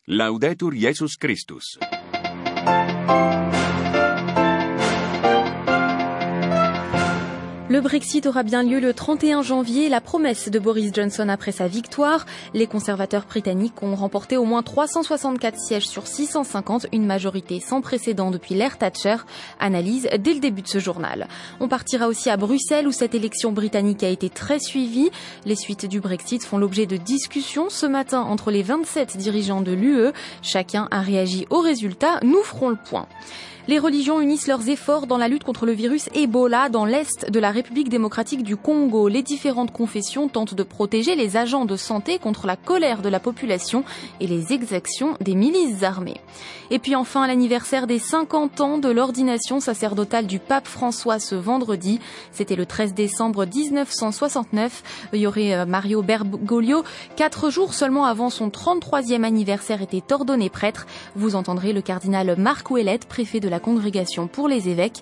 Laudetur Jesus Christus. Le Brexit aura bien lieu le 31 janvier, la promesse de Boris Johnson après sa victoire. Les conservateurs britanniques ont remporté au moins 364 sièges sur 650, une majorité sans précédent depuis l'ère Thatcher. Analyse dès le début de ce journal. On partira aussi à Bruxelles où cette élection britannique a été très suivie. Les suites du Brexit font l'objet de discussions ce matin entre les 27 dirigeants de l'UE. Chacun a réagi aux résultats. Nous ferons le point. Les religions unissent leurs efforts dans la lutte contre le virus Ebola dans l'est de la République démocratique du Congo. Les différentes confessions tentent de protéger les agents de santé contre la colère de la population et les exactions des milices armées. Et puis enfin, l'anniversaire des 50 ans de l'ordination sacerdotale du pape François ce vendredi. C'était le 13 décembre 1969. Il y aurait Mario Bergoglio. 4 jours seulement avant son 33e anniversaire, était ordonné prêtre. Vous entendrez le cardinal Marc Ouellette, préfet de la Congrégation pour les évêques.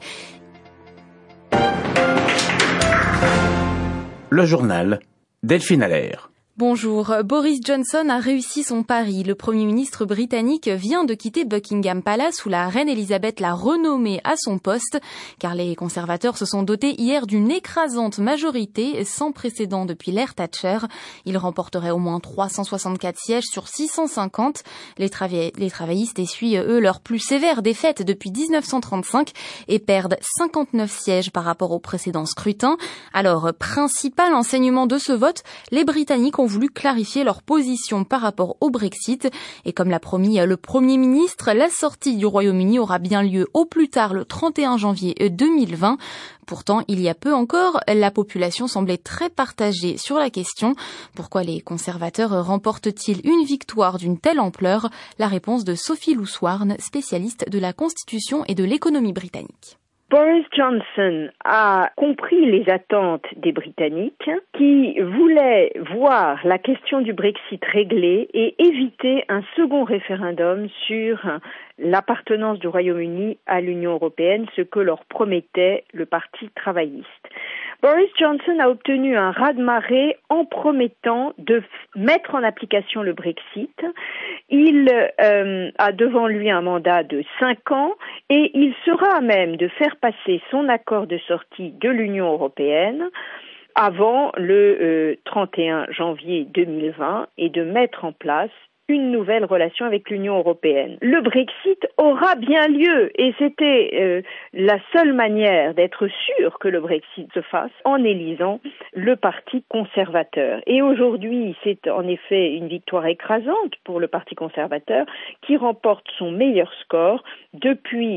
Le journal, Delphine Allaire. Bonjour. Boris Johnson a réussi son pari. Le Premier ministre britannique vient de quitter Buckingham Palace où la reine Elisabeth l'a renommé à son poste, car les conservateurs se sont dotés hier d'une écrasante majorité sans précédent depuis l'ère Thatcher. Ils remporteraient au moins 364 sièges sur 650. Les travaillistes essuient, eux, leur plus sévère défaite depuis 1935 et perdent 59 sièges par rapport au précédent scrutin. Alors, principal enseignement de ce vote, les Britanniques ont voulu clarifier leur position par rapport au Brexit. Et comme l'a promis le Premier ministre, la sortie du Royaume-Uni aura bien lieu au plus tard le 31 janvier 2020. Pourtant, il y a peu encore, la population semblait très partagée sur la question. Pourquoi les conservateurs remportent-ils une victoire d'une telle ampleur? La réponse de Sophie Loussoirne, spécialiste de la Constitution et de l'économie britannique. Boris Johnson a compris les attentes des Britanniques qui voulaient voir la question du Brexit réglée et éviter un second référendum sur l'appartenance du Royaume-Uni à l'Union européenne, ce que leur promettait le Parti travailliste. Boris Johnson a obtenu un raz-de-marée en promettant de mettre en application le Brexit. Il a devant lui un mandat de 5 ans et il sera à même de faire passer son accord de sortie de l'Union européenne avant le 31 janvier 2020 et de mettre en place une nouvelle relation avec l'Union européenne. Le Brexit aura bien lieu et c'était la seule manière d'être sûr que le Brexit se fasse en élisant le Parti conservateur. Et aujourd'hui, c'est en effet une victoire écrasante pour le Parti conservateur qui remporte son meilleur score depuis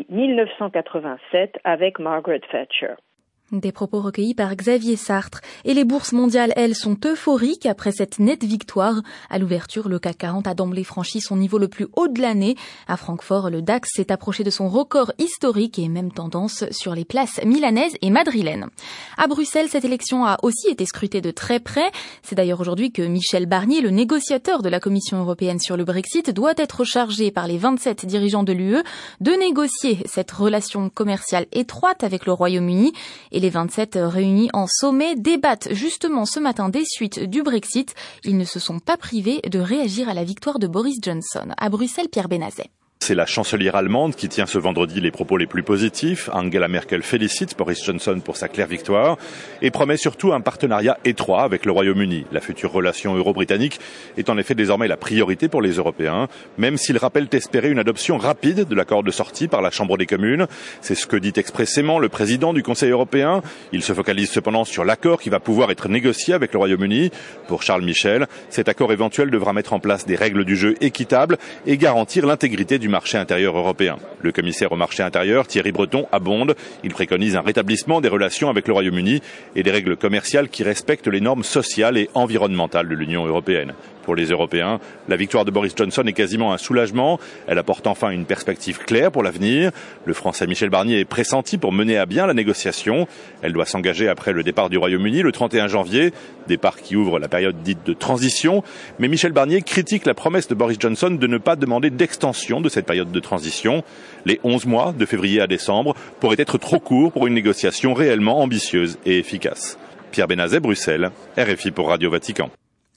1987 avec Margaret Thatcher. Des propos recueillis par Xavier Sartre. Et les bourses mondiales, elles, sont euphoriques après cette nette victoire. À l'ouverture, le CAC 40 a d'emblée franchi son niveau le plus haut de l'année. À Francfort, le DAX s'est approché de son record historique et même tendance sur les places milanaises et madrilènes. À Bruxelles, cette élection a aussi été scrutée de très près. C'est d'ailleurs aujourd'hui que Michel Barnier, le négociateur de la Commission européenne sur le Brexit, doit être chargé par les 27 dirigeants de l'UE de négocier cette relation commerciale étroite avec le Royaume-Uni. Et les 27 réunis en sommet débattent justement ce matin des suites du Brexit. Ils ne se sont pas privés de réagir à la victoire de Boris Johnson. À Bruxelles, Pierre Benazet. C'est la chancelière allemande qui tient ce vendredi les propos les plus positifs. Angela Merkel félicite Boris Johnson pour sa claire victoire et promet surtout un partenariat étroit avec le Royaume-Uni. La future relation euro-britannique est en effet désormais la priorité pour les Européens, même s'ils rappellent espérer une adoption rapide de l'accord de sortie par la Chambre des communes. C'est ce que dit expressément le président du Conseil européen. Il se focalise cependant sur l'accord qui va pouvoir être négocié avec le Royaume-Uni. Pour Charles Michel, cet accord éventuel devra mettre en place des règles du jeu équitables et garantir l'intégrité du marché intérieur européen. Le commissaire au marché intérieur, Thierry Breton, abonde. Il préconise un rétablissement des relations avec le Royaume-Uni et des règles commerciales qui respectent les normes sociales et environnementales de l'Union européenne. Pour les Européens, la victoire de Boris Johnson est quasiment un soulagement. Elle apporte enfin une perspective claire pour l'avenir. Le Français Michel Barnier est pressenti pour mener à bien la négociation. Elle doit s'engager après le départ du Royaume-Uni le 31 janvier, départ qui ouvre la période dite de transition. Mais Michel Barnier critique la promesse de Boris Johnson de ne pas demander d'extension de cette période de transition. Les 11 mois, de février à décembre, pourraient être trop courts pour une négociation réellement ambitieuse et efficace. Pierre Benazet, Bruxelles, RFI pour Radio Vatican.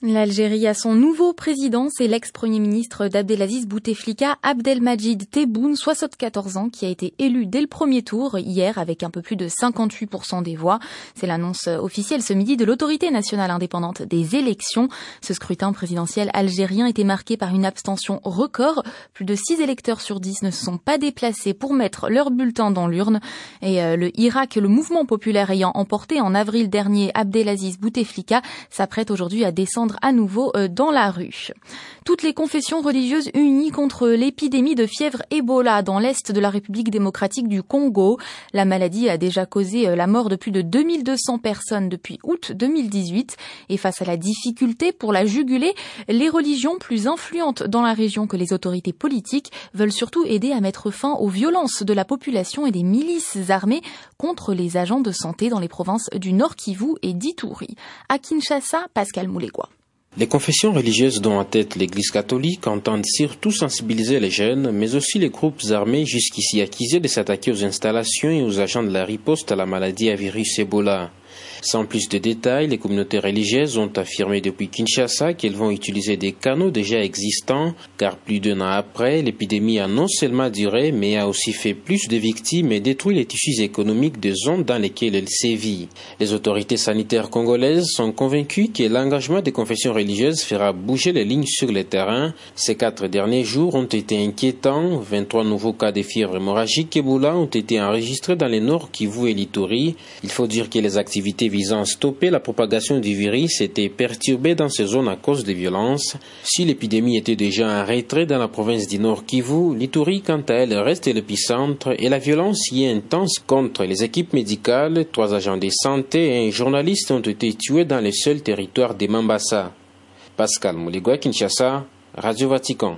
L'Algérie a son nouveau président, c'est l'ex-premier ministre d'Abdelaziz Bouteflika, Abdelmajid Tebboune, 74 ans, qui a été élu dès le premier tour hier avec un peu plus de 58% des voix. C'est l'annonce officielle ce midi de l'autorité nationale indépendante des élections. Ce scrutin présidentiel algérien était marqué par une abstention record. Plus de 6 électeurs sur 10 ne se sont pas déplacés pour mettre leur bulletin dans l'urne. Et le Irak, le mouvement populaire ayant emporté en avril dernier Abdelaziz Bouteflika, s'apprête aujourd'hui à descendre à nouveau dans la rue. Toutes les confessions religieuses unies contre l'épidémie de fièvre Ebola dans l'est de la République démocratique du Congo. La maladie a déjà causé la mort de plus de 2200 personnes depuis août 2018. Et face à la difficulté pour la juguler, les religions plus influentes dans la région que les autorités politiques veulent surtout aider à mettre fin aux violences de la population et des milices armées contre les agents de santé dans les provinces du Nord Kivu et d'Ituri. À Kinshasa, Pascal Moulegua. Les confessions religieuses dont en tête l'Église catholique entendent surtout sensibiliser les jeunes, mais aussi les groupes armés jusqu'ici accusés de s'attaquer aux installations et aux agents de la riposte à la maladie à virus Ebola. Sans plus de détails, les communautés religieuses ont affirmé depuis Kinshasa qu'elles vont utiliser des canaux déjà existants, car plus d'un an après, l'épidémie a non seulement duré, mais a aussi fait plus de victimes et détruit les tissus économiques des zones dans lesquelles elle sévit. Les autorités sanitaires congolaises sont convaincues que l'engagement des confessions religieuses fera bouger les lignes sur le terrain. Ces 4 derniers jours ont été inquiétants. 23 nouveaux cas de fièvre hémorragique Ebola ont été enregistrés dans les Nord Kivu et l'Ituri. Il faut dire que les activités visant à stopper la propagation du virus étaient perturbées dans ces zones à cause des violences. Si l'épidémie était déjà en retrait dans la province du Nord Kivu, l'Ituri, quant à elle, reste l'épicentre et la violence y est intense contre les équipes médicales. 3 agents de santé et un journaliste ont été tués dans le seul territoire de Mambasa. Pascal Moulegua, Kinshasa, Radio Vatican.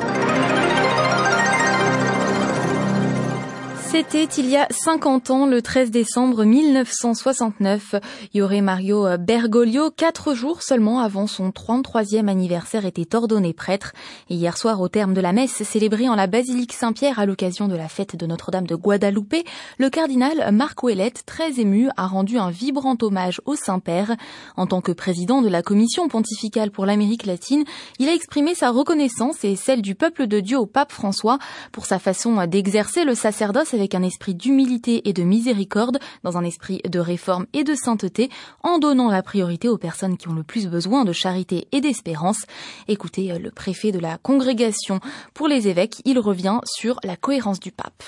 C'était il y a 50 ans, le 13 décembre 1969. Jorge Mario Bergoglio, 4 jours seulement avant son 33e anniversaire, était ordonné prêtre. Et hier soir, au terme de la messe célébrée en la basilique Saint-Pierre à l'occasion de la fête de Notre-Dame de Guadalupe, le cardinal Marc Ouellette, très ému, a rendu un vibrant hommage au Saint-Père. En tant que président de la Commission pontificale pour l'Amérique latine, il a exprimé sa reconnaissance et celle du peuple de Dieu au pape François pour sa façon d'exercer le sacerdoce avec un esprit d'humilité et de miséricorde, dans un esprit de réforme et de sainteté, en donnant la priorité aux personnes qui ont le plus besoin de charité et d'espérance. Écoutez le préfet de la congrégation pour les évêques, il revient sur la cohérence du pape.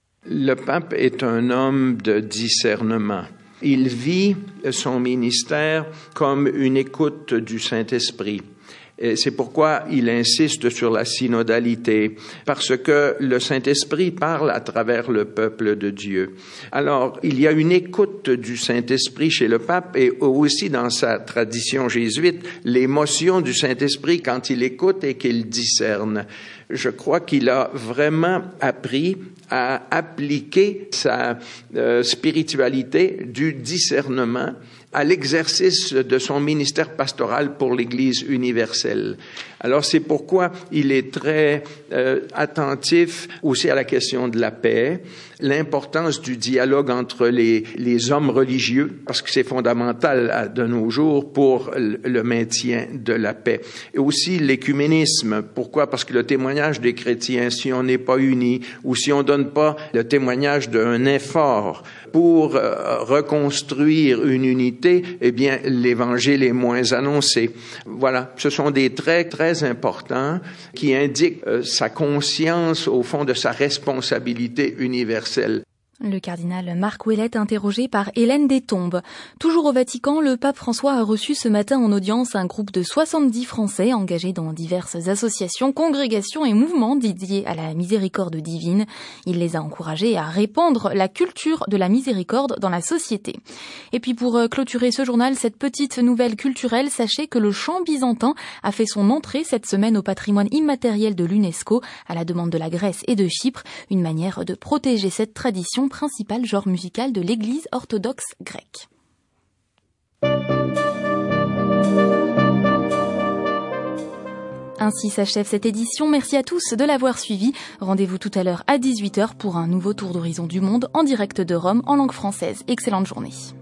Le pape est un homme de discernement. Il vit son ministère comme une écoute du Saint-Esprit. Et c'est pourquoi il insiste sur la synodalité, parce que le Saint-Esprit parle à travers le peuple de Dieu. Alors, il y a une écoute du Saint-Esprit chez le pape et aussi dans sa tradition jésuite, l'émotion du Saint-Esprit quand il écoute et qu'il discerne. Je crois qu'il a vraiment appris à appliquer sa spiritualité du discernement à l'exercice de son ministère pastoral pour l'Église universelle. Alors c'est pourquoi il est très attentif aussi à la question de la paix, l'importance du dialogue entre les hommes religieux, parce que c'est fondamental de nos jours pour le maintien de la paix. Et aussi l'écuménisme. Pourquoi? Parce que le témoignage des chrétiens, si on n'est pas unis ou si on donne pas le témoignage d'un effort pour reconstruire une unité, eh bien, l'évangile est moins annoncé. Voilà. Ce sont des traits très importants qui indiquent sa conscience, au fond, de sa responsabilité universelle. Le cardinal Marc Ouellette, interrogé par Hélène Destombes. Toujours au Vatican, le pape François a reçu ce matin en audience un groupe de 70 Français engagés dans diverses associations, congrégations et mouvements dédiés à la miséricorde divine. Il les a encouragés à répandre la culture de la miséricorde dans la société. Et puis pour clôturer ce journal, cette petite nouvelle culturelle, sachez que le chant byzantin a fait son entrée cette semaine au patrimoine immatériel de l'UNESCO à la demande de la Grèce et de Chypre, une manière de protéger cette tradition principal genre musical de l'Église orthodoxe grecque. Ainsi s'achève cette édition. Merci à tous de l'avoir suivi. Rendez-vous tout à l'heure à 18h pour un nouveau tour d'horizon du monde en direct de Rome en langue française. Excellente journée.